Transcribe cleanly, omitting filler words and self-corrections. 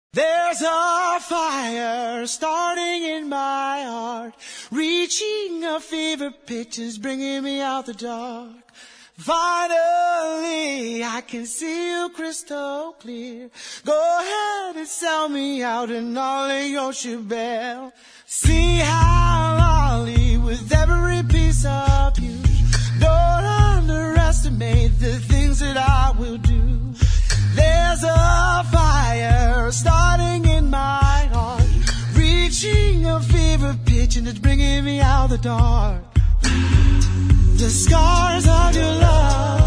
There's a fire starting in my heart, reaching a fever pitch, is bringing me out the dark. Finally, I can see you crystal clear. Go ahead and sell me out and I'll lay your shebell. See how I'll with every piece of you. Don't underestimate the things that I will do. There's a fire starting in my heart, reaching a fever pitch, and it's bringing me out the dark. The scars of your love